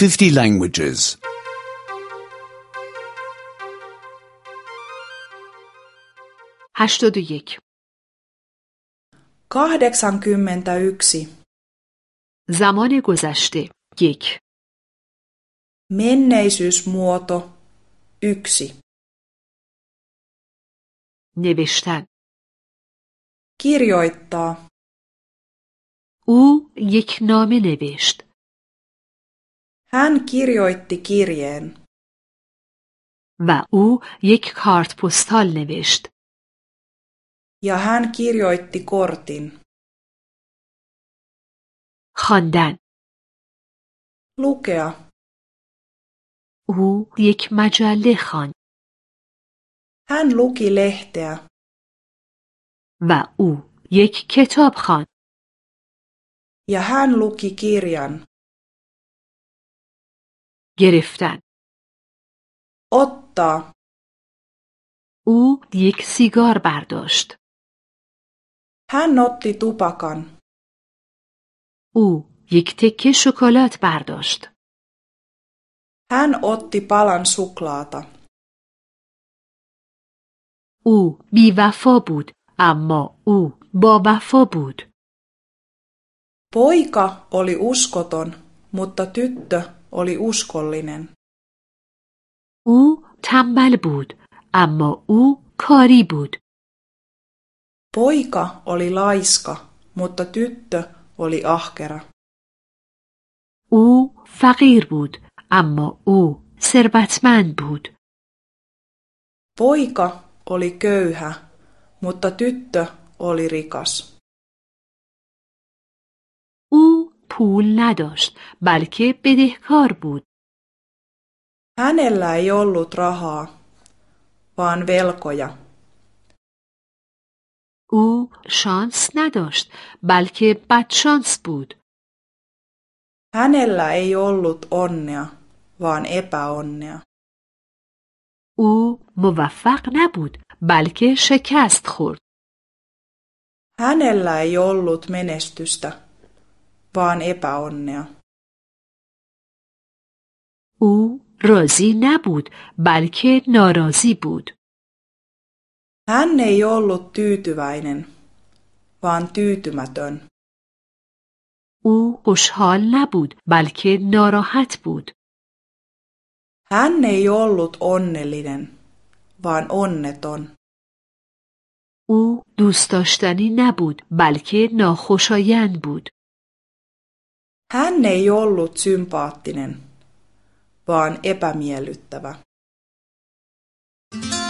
50 languages. 81. 81. زمان گذشته 1. Menneisyysmuoto 1. نوشتن. Kirjoittaa. او یک نامه نوشت. Hän kirjoitti kirjeen. و او یک کارت پستال نوشت. Ja hän kirjoitti kortin. خواندن. Lukea. او یک مجله خواند. Hän luki lehteä. و او یک کتاب خواند. Ja hän luki kirjan. گرفتن. Ottaa. او یک سیگار برداشت. Hän otti tupakan. او یک تکه شکلات برداشت. Hän otti palan suklaata. او بی‌وفا بود اما او با وفا بود. Poika oli uskoton, mutta tyttö oli uskollinen. او تنبل بود اما او کاری بود. Poika oli laiska, mutta tyttö oli ahkera. او فقیر بود اما او ثروتمند بود. Poika oli köyhä, mutta tyttö oli rikas. او پول نداشت بلکه بدهکار بود. Hänellä ei ollut rahaa, vaan velkoja. او شانس نداشت بلکه بدشانس بود. Hänellä ei ollut onnea, vaan epäonnea. او موفق نبود بلکه شکست خورد. Hänellä ei ollut menestystä, vaan epäonnea. او راضی نبود بلکه ناراضی بود. Hän ei ollut tyytyväinen, vaan tyytymätön. او خوشحال نبود بلکه ناراحت بود. Hän ei ollut onnellinen, vaan onneton. او دوست داشتنی نبود بلکه ناخوشایند بود. Hän ei ollut sympaattinen, vaan epämiellyttävä.